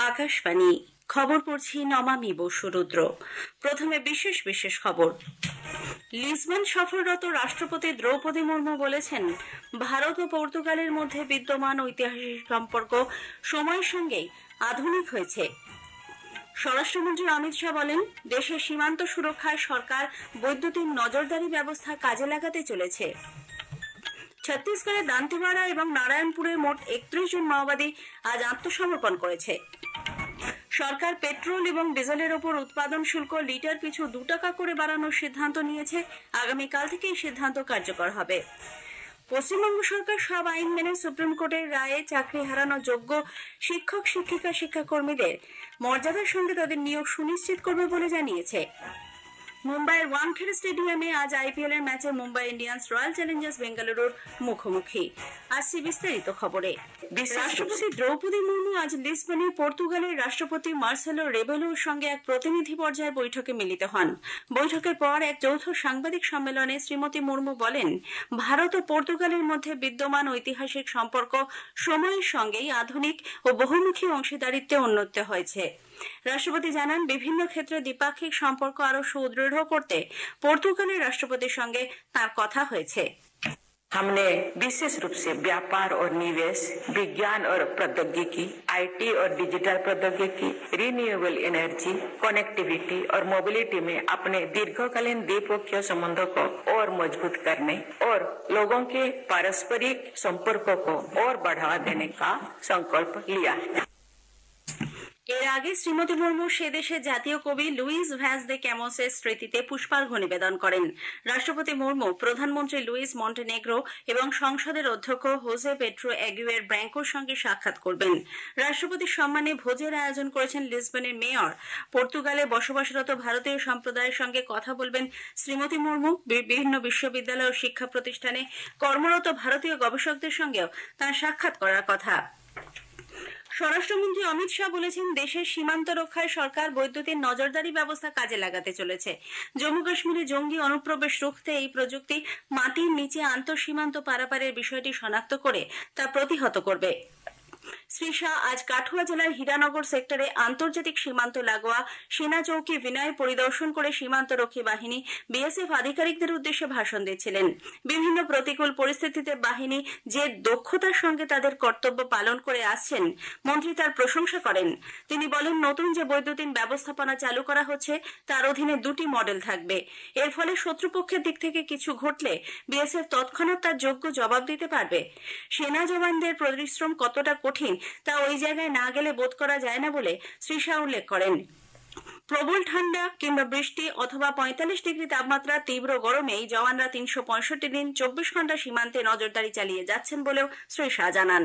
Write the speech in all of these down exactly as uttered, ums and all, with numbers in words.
আকাশবাণী খবর পড়ছি নমামি বসুরুদ্র। প্রথমে বিশেষ বিশেষ খবর। লিসবন সফররত রাষ্ট্রপতি দ্রৌপদী মুর্মু বলেছেন, ভারত ও পর্তুগালের মধ্যে বিদ্যমান ঐতিহাসিক সম্পর্ক সময়ের সঙ্গে আধুনিক হয়েছে। স্বরাষ্ট্রমন্ত্রী অমিত শাহ বলেন, দেশের সীমান্ত সুরক্ষায় সরকার বৈদ্যুতিন নজরদারি ব্যবস্থা কাজে লাগাতে চলেছে। ছত্তিশগড়ের দান্তেওয়াড়া এবং নারায়ণপুরে মোট একত্রিশ জন মাওবাদী আজ আত্মসমর্পণ করেছে। সরকার পেট্রোল এবং ডিজেলের ওপর উৎপাদন শুল্ক লিটার পিছু দু টাকা করে বাড়ানোর সিদ্ধান্ত নিয়েছে। আগামীকাল থেকে এই সিদ্ধান্ত কার্যকর হবে। পশ্চিমবঙ্গ সরকার সব আইন মেনে সুপ্রিম কোর্টের রায়ে চাকরি হারানো যোগ্য শিক্ষক শিক্ষিকা শিক্ষাকর্মীদের মর্যাদার সঙ্গে তাদের নিয়োগ সুনিশ্চিত করবে বলে জানিয়েছে। মুম্বাইয়ের ওয়াংখেড়ে স্টেডিয়ামে আজ আইপিএল এর ম্যাচে মুম্বাই ইন্ডিয়ান্স রয়্যাল চ্যালেঞ্জার্স বেঙ্গালুরুর মুখোমুখি। আসছে বিস্তারিত খবরে। রাষ্ট্রপতি দ্রৌপদী মুর্মু আজ লিসবনে পর্তুগালের রাষ্ট্রপতি মার্সেলো রেবেলোর সঙ্গে এক প্রতিনিধি পর্যায়ের বৈঠকে মিলিত হন। বৈঠকের পর এক যৌথ সাংবাদিক সম্মেলনে শ্রীমতী মুর্মু বলেন, ভারত ও পর্তুগালের মধ্যে বিদ্যমান ঐতিহাসিক সম্পর্ক সময়ের সঙ্গেই আধুনিক ও বহুমুখী অংশীদারিত্বে উন্নত হয়েছে। রাষ্ট্রপতি জানান, বিভিন্ন ক্ষেত্রে দ্বিপাক্ষিক সম্পর্ক আরো সুদৃঢ় করতে পর্তুগালের রাষ্ট্রপতির সঙ্গে তার কথা হয়েছে। हमने विशेष रूप से व्यापार और निवेश, विज्ञान और प्रौद्योगिकी, आईटी और डिजिटल प्रौद्योगिकी, रिन्यूएबल एनर्जी, कनेक्टिविटी और मोबिलिटी में अपने दीर्घकालीन द्विपक्षीय संबंधों को और मजबूत करने और लोगों के पारस्परिक संपर्कों को और बढ़ावा देने का संकल्प लिया। এর আগে শ্রীমতী মুর্মু সে দেশের জাতীয় কবি লুইস ভ্যাজ দে ক্যামোসের স্মৃতিতে পুষ্পার্ঘ্য নিবেদন করেন। রাষ্ট্রপতি মুর্মু প্রধানমন্ত্রী লুইস মন্টেনেগ্রো এবং সংসদের অধ্যক্ষ হোসে পেড্রো এগুয়ের ব্র্যাঙ্কোর সঙ্গে সাক্ষাৎ করবেন। রাষ্ট্রপতির সম্মানে ভোজের আয়োজন করেছেন লিসবনের মেয়র। পর্তুগালে বসবাসরত ভারতীয় সম্প্রদায়ের সঙ্গে কথা বলবেন শ্রীমতী মুর্মু। বিভিন্ন বিশ্ববিদ্যালয় ও শিক্ষা প্রতিষ্ঠানে কর্মরত ভারতীয় গবেষকদের সঙ্গেও তাঁর সাক্ষাৎ করার কথা। স্বরাষ্ট্রমন্ত্রী অমিত শাহ বলেছেন, দেশের সীমান্ত রক্ষায় সরকার বৈদ্যুতিন নজরদারি ব্যবস্থা কাজে লাগাতে চলেছে। জম্মু কাশ্মীরে জঙ্গি অনুপ্রবেশ রুখতে এই প্রযুক্তি মাটির নিচে আন্তঃসীমান্ত পারাপারের বিষয়টি শনাক্ত করে তা প্রতিহত করবে। শ্রী শাহ আজ কাঠুয়া জেলার হীরানগর সেক্টরে আন্তর্জাতিক সীমান্ত লাগোয়া সেনা চৌকি বিনয় পরিদর্শন করে সীমান্তরক্ষী বাহিনী বিএসএফ আধিকারিকদের উদ্দেশ্যে ভাষণ দিচ্ছিলেন। বিভিন্ন প্রতিকূল পরিস্থিতিতে বাহিনী যে দক্ষতার সঙ্গে তাদের কর্তব্য পালন করে আসছেন, মন্ত্রী তার প্রশংসা করেন। তিনি বলেন, নতুন যে বৈদ্যুতিন ব্যবস্থাপনা চালু করা হচ্ছে তার অধীনে দুটি মডেল থাকবে। এর ফলে শত্রুপক্ষের দিক থেকে কিছু ঘটলে বিএসএফ তৎক্ষণাৎ তার যোগ্য জবাব দিতে পারবে। সেনা জওয়ানদের পরিশ্রম কতটা কঠিন তা ওই জায়গায় না গেলে বোধ করা যায় না বলে শ্রী শাহ উল্লেখ করেন। প্রবল ঠান্ডা কিংবা বৃষ্টি অথবা পঁয়তাল্লিশ ডিগ্রি তাপমাত্রা তীব্র গরমেই জওয়ানরা তিনশো পঁয়ষট্টি দিন চব্বিশ ঘন্টা সীমান্তে নজরদারি চালিয়ে যাচ্ছেন বলেও শ্রী শাহ জানান।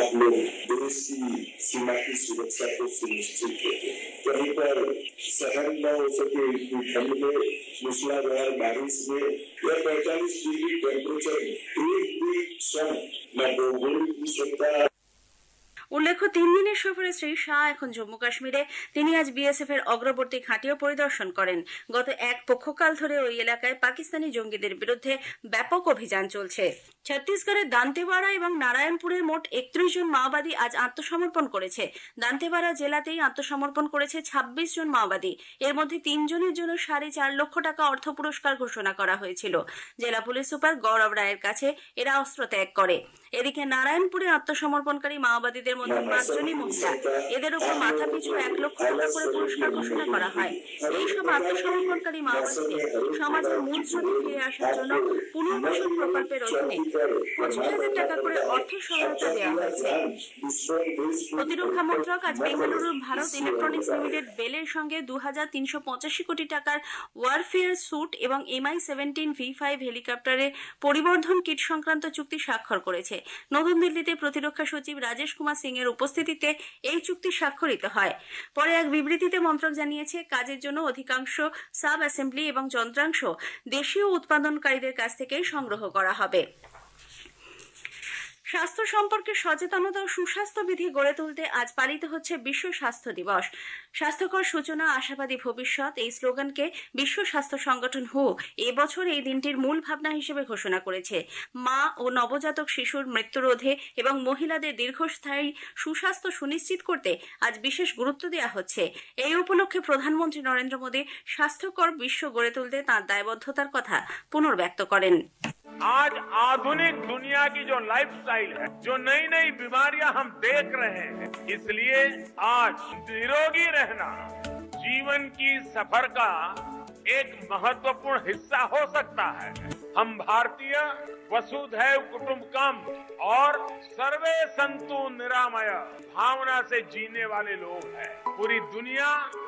উল্লেখ্য, তিন দিনের সফরে শ্রী শাহ এখন জম্মু কাশ্মীরে। তিনি আজ বিএসএফ এর অগ্রবর্তী ঘাঁটিও পরিদর্শন করেন। গত এক পক্ষকাল ধরে ওই এলাকায় পাকিস্তানি জঙ্গিদের বিরুদ্ধে ব্যাপক অভিযান চলছে। ছত্তিশগড়ের দান্তেওয়াড়া এবং নারায়ণপুরের মোট একত্রিশ জন মাওবাদী আজ আত্মসমর্পণ করেছে। দান্তেওয়াড়া জেলাতেই আত্মসমর্পণ করেছে ছাব্বিশ জন মাওবাদী। এর মধ্যে তিনজনের জন্য সাড়ে চার লক্ষ টাকা অর্থ পুরস্কার ঘোষণা করা হয়েছিল। জেলা পুলিশ সুপার গৌরব রায়ের কাছে এরা অস্ত্র ত্যাগ করে। এদিকে নারায়ণপুরে আত্মসমর্পণকারী মাওবাদীদের মধ্যে পাঁচজনই মহিলা। এদের উপর মাথা পিছু এক লক্ষ টাকা করে পুরস্কার ঘোষণা করা হয়। এইসব আত্মসমর্পণকারী মাওবাদীদের সমাজের মূল স্রোতে ফিরে আসার জন্য পুনর্বাসন প্রকল্পের অধীনে পঁচিশ হাজার টাকা করে অর্থ সহায়তা দেওয়া হয়েছে। প্রতিরক্ষা মন্ত্রক আজ বেঙ্গালুরুর ভারত ইলেকট্রনিক্স লিমিটেড বেলের সঙ্গে দু হাজার তিনশো পঁচাশি কোটি টাকার ওয়ারফেয়ার স্যুট এবং এমআই সেভেন্টিন ভি ফাইভ হেলিকপ্টারের পরিবর্ধন কিট সংক্রান্ত চুক্তি স্বাক্ষর করেছে। নতুন দিল্লিতে প্রতিরক্ষা সচিব রাজেশ কুমার সিং এর উপস্থিতিতে এই চুক্তি স্বাক্ষরিত হয়। পরে এক বিবৃতিতে মন্ত্রক জানিয়েছে, কাজের জন্য অধিকাংশ সাব অ্যাসেম্বলি এবং যন্ত্রাংশ দেশীয় উৎপাদনকারীদের কাছ থেকে সংগ্রহ করা হবে। স্বাস্থ্য সম্পর্কে সচেতনতা ও সুস্বাস্থ্য বিধি গড়ে তুলতে আজ পালিত হচ্ছে বিশ্ব স্বাস্থ্য দিবস। স্বাস্থ্যকর সূচনা, আশাবাদী ভবিষ্যৎ এই স্লোগানকে বিশ্ব স্বাস্থ্য সংগঠন হু এবছর এই দিনটির মূল ভাবনা হিসেবে ঘোষণা করেছে। মা ও নবজাতক শিশুর মৃত্যু রোধে এবং মহিলাদের দীর্ঘস্থায়ী সুস্বাস্থ্য সুনিশ্চিত করতে আজ বিশেষ গুরুত্ব দেওয়া হচ্ছে। এই উপলক্ষে প্রধানমন্ত্রী নরেন্দ্র মোদী স্বাস্থ্যকর বিশ্ব গড়ে তুলতে তাঁর দায়বদ্ধতার কথা পুনর্ব্যক্ত করেন। आज आधुनिक दुनिया की जो लाइफस्टाइल है, जो नई नई बीमारियां हम देख रहे हैं, इसलिए आज निरोगी रहना जीवन की सफर का एक महत्वपूर्ण हिस्सा हो सकता है। हम भारतीय वसुधैव कुटुंबकम और सर्वे संतु निरामय भावना से जीने वाले लोग हैं। पूरी दुनिया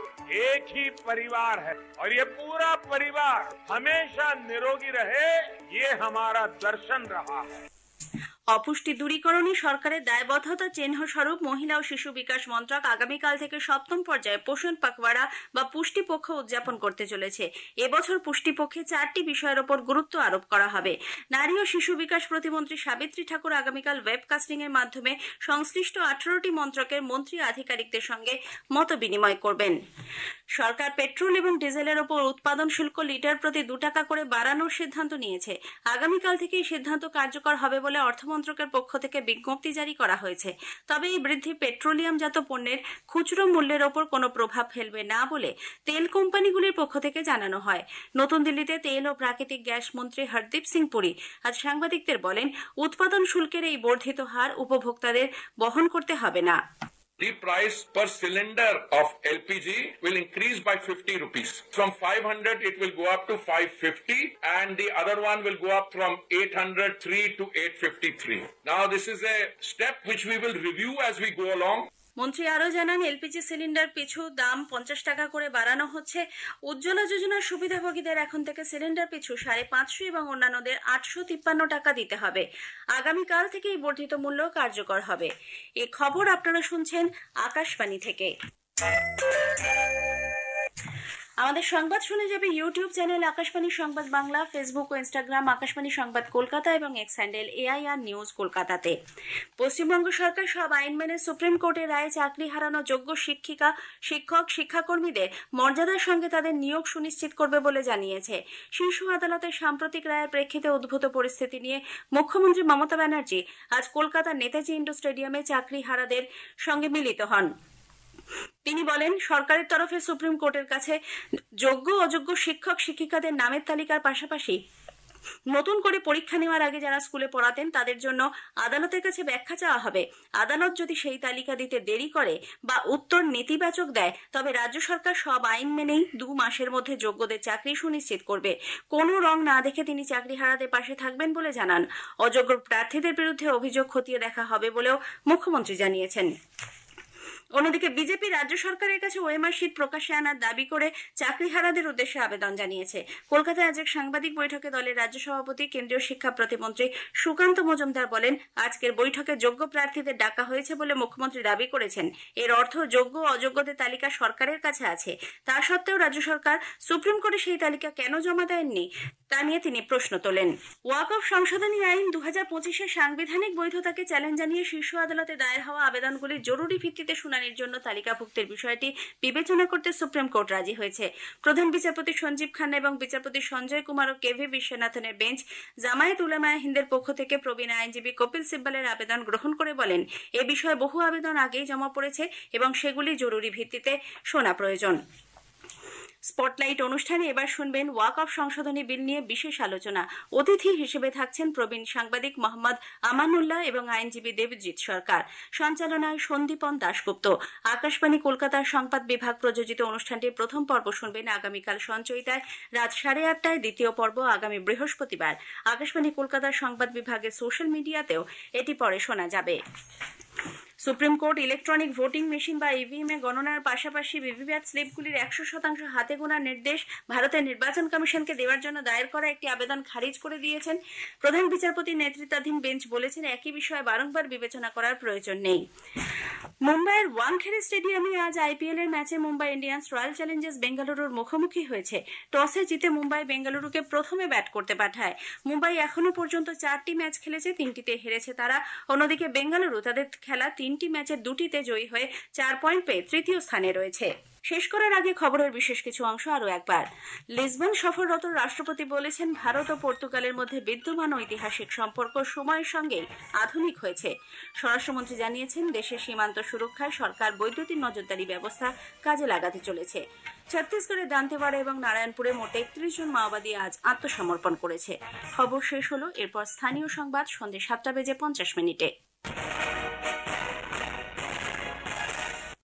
एक ही परिवार है और ये पूरा परिवार हमेशा निरोगी रहे, ये हमारा दर्शन रहा है। অপুষ্টি দূরীকরণে সরকারের দায়বদ্ধতা চিহ্ন স্বরূপ মহিলা ও শিশু বিকাশ মন্ত্রক আগামীকাল থেকে সপ্তম পর্যায়ে পোষণ পাখওয়াড়া বা পুষ্টি পক্ষ উদযাপন করতে চলেছে। এবছর পুষ্টি পক্ষে চারটি বিষয়ের ওপর গুরুত্ব আরোপ করা হবে। নারী ও শিশু বিকাশ প্রতিমন্ত্রী সাবিত্রী ঠাকুর আগামীকাল ওয়েবকাস্টিং এর মাধ্যমে সংশ্লিষ্ট আঠারোটি মন্ত্রকের মন্ত্রী আধিকারিকদের সঙ্গে মত বিনিময় করবেন। সরকার পেট্রোল এবং ডিজেলের ওপর উৎপাদন শুল্ক লিটার প্রতি দু টাকা করে বাড়ানোর সিদ্ধান্ত নিয়েছে। আগামীকাল থেকে এই সিদ্ধান্ত কার্যকর হবে বলে অর্থ মন্ত্রকের পক্ষ থেকে বিজ্ঞপ্তি জারি করা হয়েছে। তবে এই বৃদ্ধি পেট্রোলিয়ামজাত পণ্যের খুচরো মূল্যের ওপর কোনো প্রভাব ফেলবে না বলে তেল কোম্পানিগুলির পক্ষ থেকে জানানো হয়। নতুন দিল্লিতে তেল ও প্রাকৃতিক গ্যাস মন্ত্রী হরদীপ সিং পুরী আজ সাংবাদিকদের বলেন, উৎপাদন শুল্কের এই বর্ধিত হার উপভোক্তাদের বহন করতে হবে না। The price per cylinder of L P G will increase by fifty rupees. From five hundred, it will go up to five fifty, and the other one will go up from eight hundred three to eight fifty-three. Now, this is a step which we will review as we go along. মন্ত্রী আরো জানান, LPG cylinder পিছু দাম পঞ্চাশ টাকা করে বাড়ানো হচ্ছে। উজ্জ্বলা যোজনার সুবিধাভোগীদের এখন থেকে সিলিন্ডার পিছু সাড়ে পাঁচশো এবং অন্যান্যদের আটশো তিপ্পান্ন টাকা দিতে হবে। আগামীকাল থেকে এই বর্ধিত মূল্য কার্যকর হবে। এই খবর আপনারা শুনছেন আকাশবাণী থেকে। আমাদের সংবাদ শুনে যাবে YouTube channel Akashvani Sangbad Bangla, Facebook ও ইনস্টাগ্রাম আকাশবাণী সংবাদ কলকাতা এবং এক্স হ্যান্ডেল এআইআর নিউজ কলকাতাতে। পশ্চিমবঙ্গ সরকার সব আইন মেনে সুপ্রিম কোর্টের রায়ে চাকরি হারানো যোগ্য শিক্ষিকা, শিক্ষক, শিক্ষাকর্মীদের মর্যাদার সঙ্গে তাদের নিয়োগ সুনিশ্চিত করবে বলে জানিয়েছে। শীর্ষ আদালতের সাম্প্রতিক রায়ের প্রেক্ষিতে উদ্ভূত পরিস্থিতি নিয়ে মুখ্যমন্ত্রী মমতা ব্যানার্জি আজ কলকাতার নেতাজি ইন্ডোর স্টেডিয়ামে চাকরি হারাদের সঙ্গে মিলিত হন। তিনি বলেন, সরকারের তরফে সুপ্রিম কোর্টের কাছে যোগ্য অযোগ্য শিক্ষক শিক্ষিকাদের নামের তালিকার পাশাপাশি নতুন করে পরীক্ষা নেওয়ার আগে যারা স্কুলে পড়াতেন তাদের জন্য আদালতের কাছে ব্যাখ্যা চাওয়া হবে। আদালত যদি সেই তালিকা দিতে দেরি করে বা উত্তর নেতিবাচক দেয়, তবে রাজ্য সরকার সব আইন মেনেই দু মাসের মধ্যে যোগ্যদের চাকরি সুনিশ্চিত করবে। কোনো রং না দেখে তিনি চাকরি হারাদের পাশে থাকবেন বলে জানান। অযোগ্য প্রার্থীদের বিরুদ্ধে অভিযোগ খতিয়ে দেখা হবে বলেও মুখ্যমন্ত্রী জানিয়েছেন। অন্যদিকে বিজেপি রাজ্য সরকারের কাছে ওএমআর শীট প্রকাশে আনার দাবি করে চাকরিহারাদের উদ্দেশ্যে আবেদন জানিয়েছে। কলকাতায় আজ এক সাংবাদিক বৈঠকে দলের রাজ্য সভাপতি কেন্দ্রীয় শিক্ষা প্রতিমন্ত্রী সুকান্ত মজুমদার বলেন, আজকের বৈঠকে যোগ্য প্রার্থীদের ডাকা হয়েছে বলে মুখ্যমন্ত্রী দাবি করেছেন। এর অর্থ যোগ্য অযোগ্যদের তালিকা সরকারের কাছে আছে। তা সত্ত্বেও রাজ্য সরকার সুপ্রিম কোর্টে সেই তালিকা কেন জমা দেয়নি তা নিয়ে তিনি প্রশ্ন তোলেন। ওয়াকফ সংশোধনী আইন দু হাজার পঁচিশের সাংবিধানিক বৈধতাকে চ্যালেঞ্জ জানিয়ে শীর্ষ আদালতে দায়ের হওয়া আবেদনগুলি জরুরি ভিত্তিতে শুনানির জন্য তালিকাভুক্তির বিষয়টি বিবেচনা করতে সুপ্রিম কোর্ট রাজি হয়েছে। প্রধান বিচারপতি সঞ্জীব খান্না এবং বিচারপতি সঞ্জয় কুমার ও কেভি বিশ্বনাথনের বেঞ্চ জামায়াত উলামায়ে হিন্দের পক্ষ থেকে প্রবীণ আইনজীবী কপিল সিব্বলের আবেদন গ্রহণ করে বলেন, এ বিষয়ে বহু আবেদন আগেই জমা পড়েছে এবং সেগুলি জরুরি ভিত্তিতে শোনা প্রয়োজন। স্পটলাইট অনুষ্ঠানে এবার শুনবেন ওয়াকফ সংশোধনী বিল নিয়ে বিশেষ আলোচনা। অতিথি হিসেবে থাকছেন প্রবীণ সাংবাদিক মোহাম্মদ আমানুল্লাহ এবং আইনজীবী দেবজিৎ সরকার। সঞ্চালনায় সন্দীপন দাশগুপ্ত। আকাশবাণী কলকাতার সংবাদ বিভাগ প্রযোজিত অনুষ্ঠানটির প্রথম পর্ব শুনবেন আগামীকাল সঞ্চয়িতায় রাত সাড়ে আটটায়, দ্বিতীয় পর্ব আগামী বৃহস্পতিবার। আকাশবাণী কলকাতার সংবাদ বিভাগের সোশ্যাল মিডিয়াতেও এটি পরে শোনা যাবে। Supreme court electronic voting machine বা ইভিএম এ গণনার পাশাপাশি ভিভিপ্যাট স্লিপগুলির একশো শতাংশ হাতে গোনার নির্দেশ ভারতের নির্বাচন কমিশনকে দেওয়ার জন্য দায়ের করা একটি আবেদন খারিজ করে দিয়েছেন। প্রধান বিচারপতির নেতৃত্বাধীন বেঞ্চ বলেছেন একই বিষয়ে বারংবার বিবেচনা করার প্রয়োজন নেই। মুম্বাইয়ের ওয়াংখেড়ে স্টেডিয়ামে আজ আইপিএল এর ম্যাচে মুম্বাই ইন্ডিয়ান্স রয়্যাল চ্যালেঞ্জার্স বেঙ্গালুরুর মুখোমুখি হয়েছে। টসে জিতে মুম্বাই বেঙ্গালুরুকে প্রথমে ব্যাট করতে পাঠায়। মুম্বাই এখনো পর্যন্ত চারটি ম্যাচ খেলেছে, তিনটিতে হেরেছে তারা। অন্যদিকে বেঙ্গালুরু তাদের খেলা তিনটি ম্যাচের দুটিতে জয়ী হয়ে চার পয়েন্ট পেয়ে তৃতীয় স্থানে রয়েছে। শেষ করার আগে খবরের বিশেষ কিছু অংশ আরো একবার। লিসবন সফররত রাষ্ট্রপতি বলেছেন ভারত ও পর্তুগালের মধ্যে বিদ্যমান ঐতিহাসিক সম্পর্ক সময়ের সঙ্গে আধুনিক হয়েছে। স্বরাষ্ট্রমন্ত্রী জানিয়েছেন দেশের সীমান্ত সুরক্ষায় সরকার বৈদ্যুতিন নজরদারি ব্যবস্থা কাজে লাগাতে চলেছে। ছত্তিশগড়ের দান্তেওয়াড়া এবং নারায়ণপুরে মোট একত্রিশ জন মাওবাদী আজ আত্মসমর্পণ করেছে। খবর শেষ হলো। এরপর স্থানীয় সংবাদ সন্ধ্যে সাতটা বেজে পঞ্চাশ মিনিটে।